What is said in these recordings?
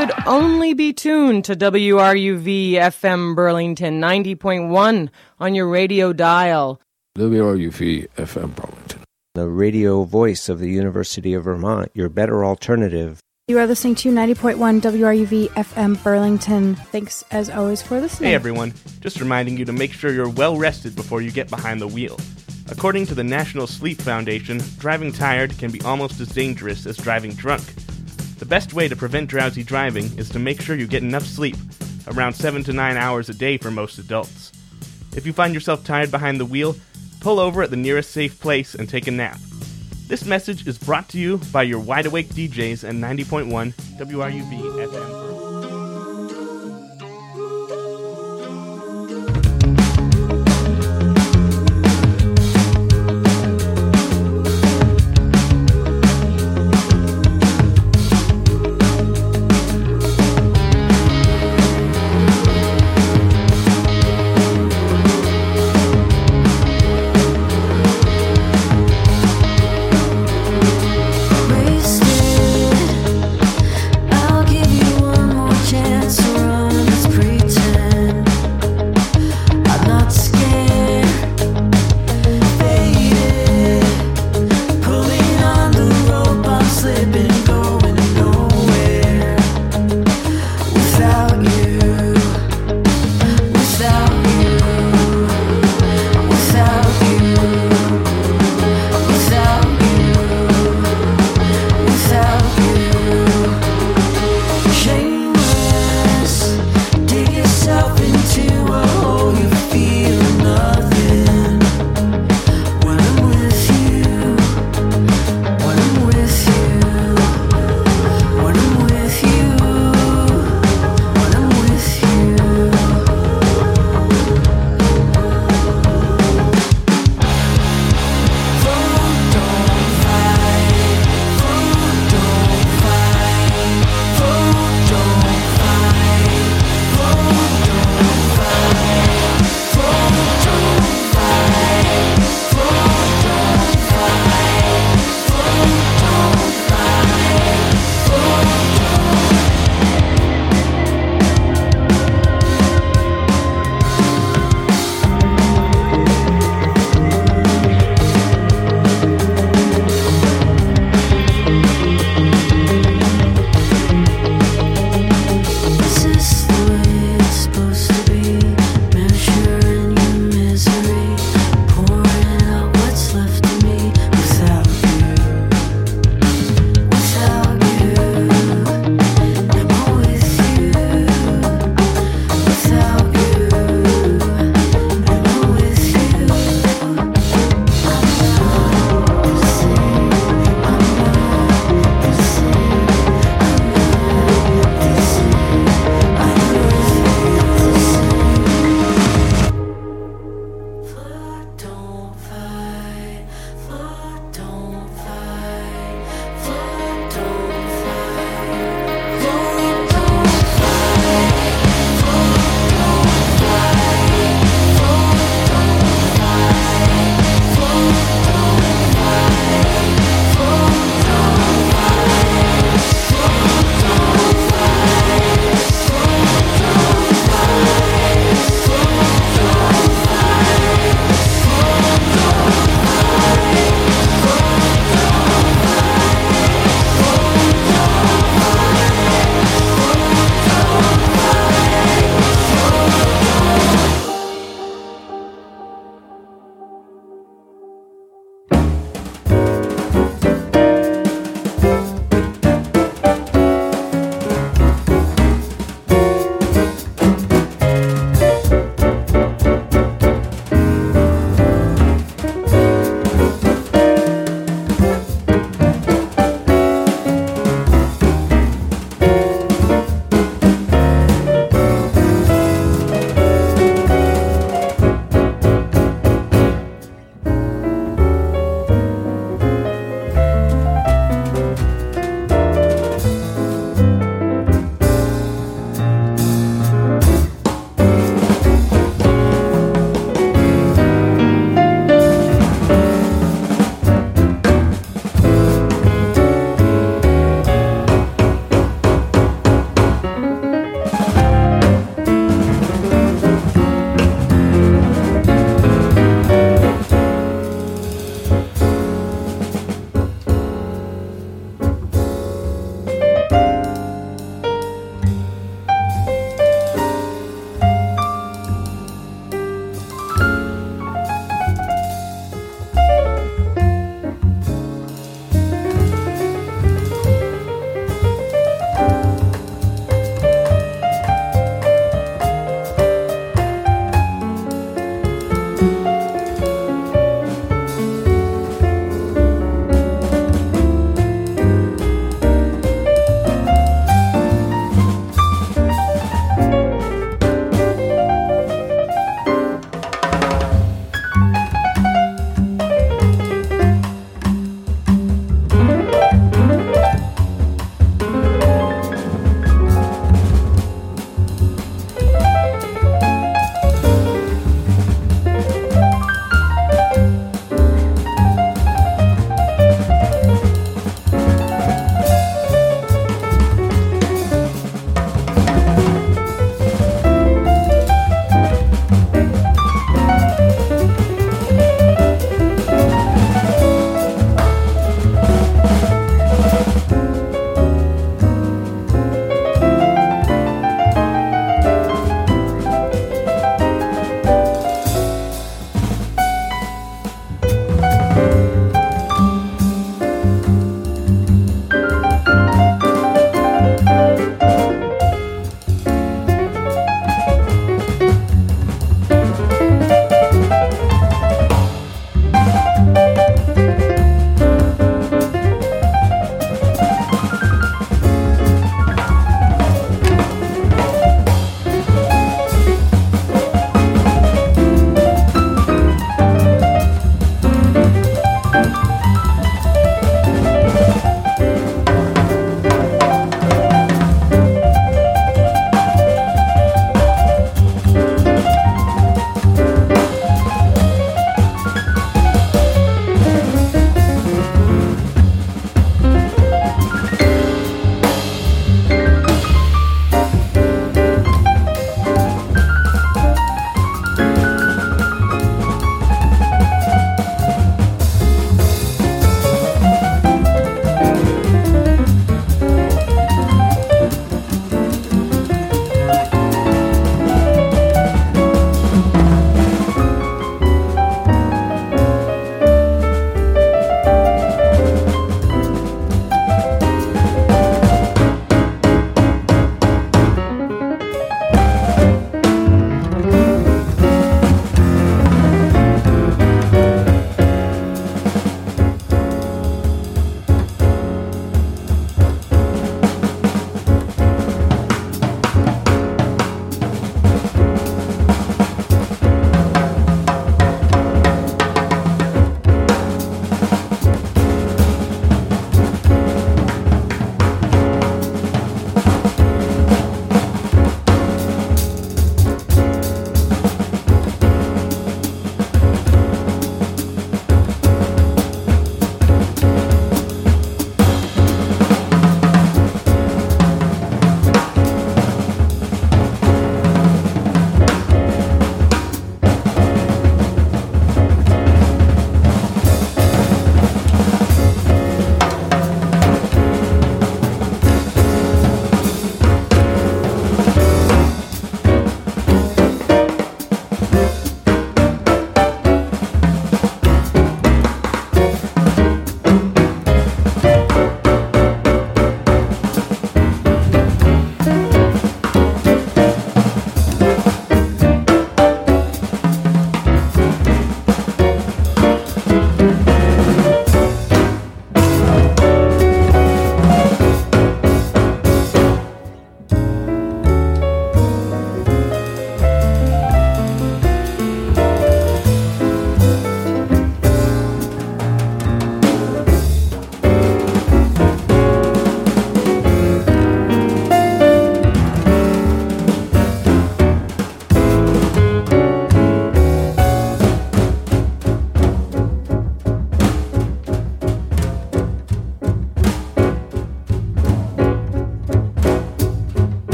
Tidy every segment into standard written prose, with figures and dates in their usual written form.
could only be tuned to WRUV FM Burlington 90.1 on your radio dial. WRUV FM Burlington, the radio voice of the University of Vermont, your better alternative. You are listening to 90.1 WRUV FM Burlington. Thanks, as always, for listening. Hey, everyone. Just reminding you to make sure you're well rested before you get behind the wheel. According to the National Sleep Foundation, driving tired can be almost as dangerous as driving drunk. The best way to prevent drowsy driving is to make sure you get enough sleep, around 7 to 9 hours a day for most adults. If you find yourself tired behind the wheel, pull over at the nearest safe place and take a nap. This message is brought to you by your wide-awake DJs at 90.1 WRUV FM. I'll give you one.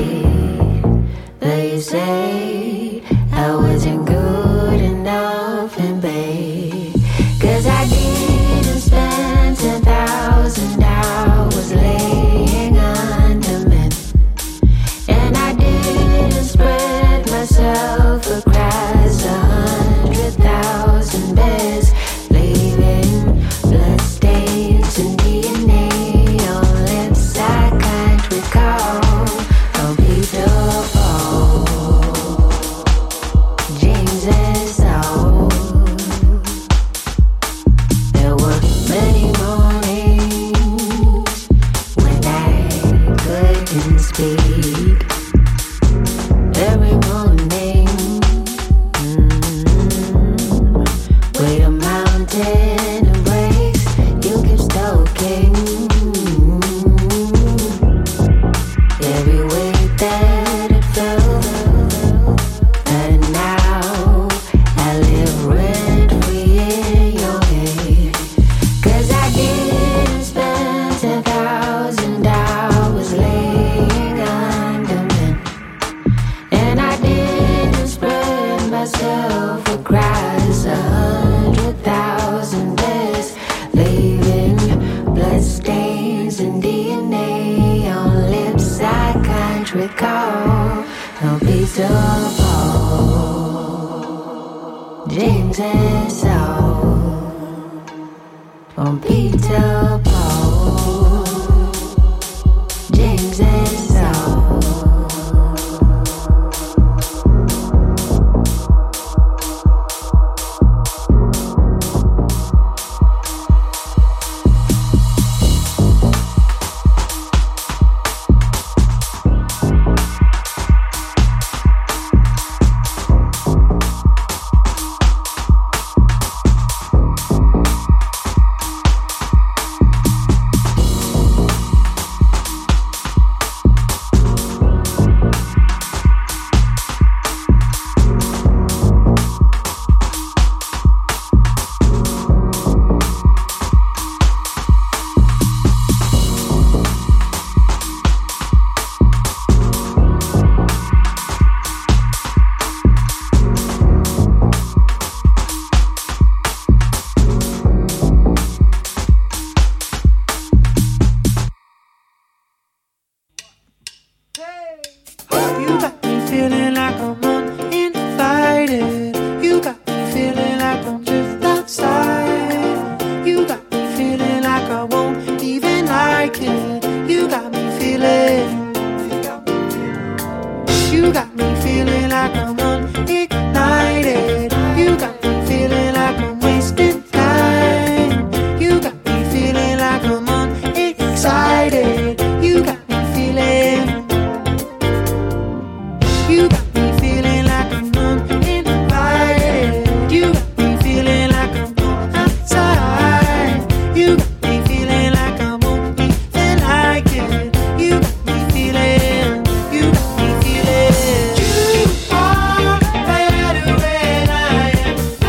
but you say I wasn't good enough and babe, 'cause I didn't spend 10,000 hours laying under men, and I didn't spread myself across 100,000 beds, leaving bloodstains and DNA on lips I can't recall. Oh, beautiful James and Soul. There were many mornings when I couldn't speak. Every morning, with a mountain embrace, you keep stoking. Every way that it felt, and now I live rent-free in your head. 'Cause I didn't spend 10,000 hours laying under men, and I didn't spread myself across 100,000 beds, leaving bloodstains and DNA on lips I can't recall. Oh, beautiful James and Soul. Oh, beautiful James and Soul. You got me feeling like I'm uninvited. You got me feeling like I'm just outside. You got me feeling like I won't even like it. You got me feeling. You got me feeling like I'm unignited. You got me feeling like I'm wasting time. You got me feeling like I'm unexcited. You got me feeling. You got me feeling like I'm uninvited. You got me feeling like I'm outside. You got me feeling like I won't even like it. You got me feeling. You got me feeling. You are better when I am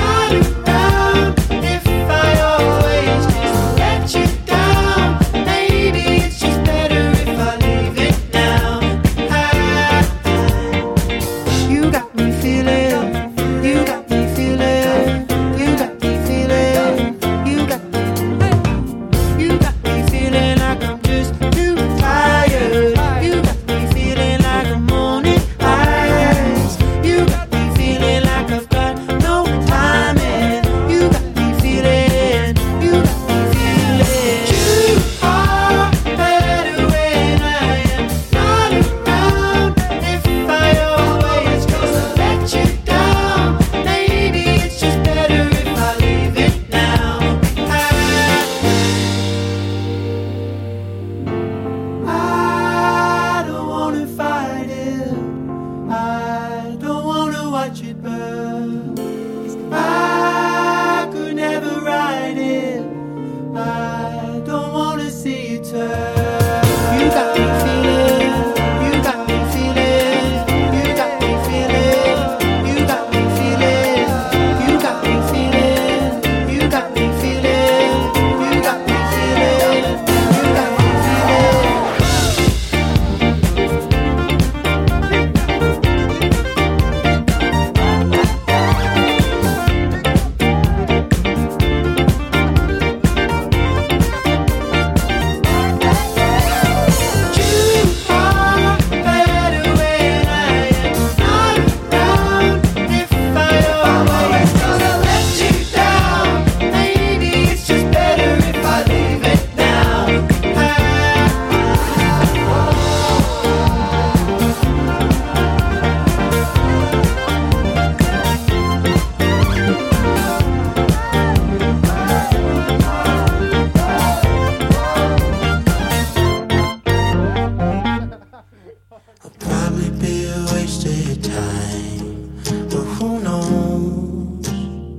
waste of your time, but who knows?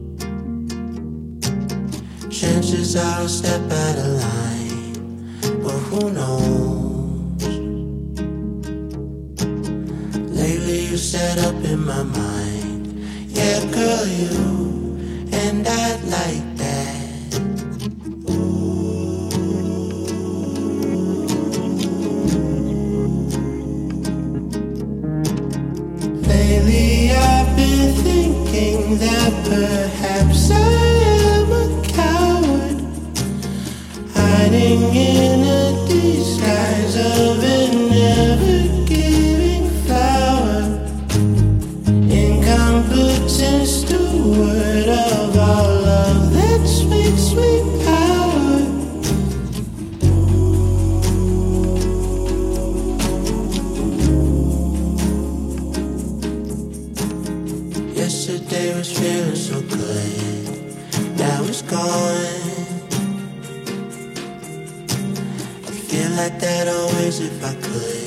Chances are I'll step out of line, but who knows? Lately you set up in my mind. Yeah, girl, you and I'd like that. Lately I've been thinking that perhaps I am a coward, hiding in a disguise of an ever-giving flower, incompetent steward of all of that sweet, sweet power. Yesterday was feeling so good, now it's gone. I'd feel like that always if I could.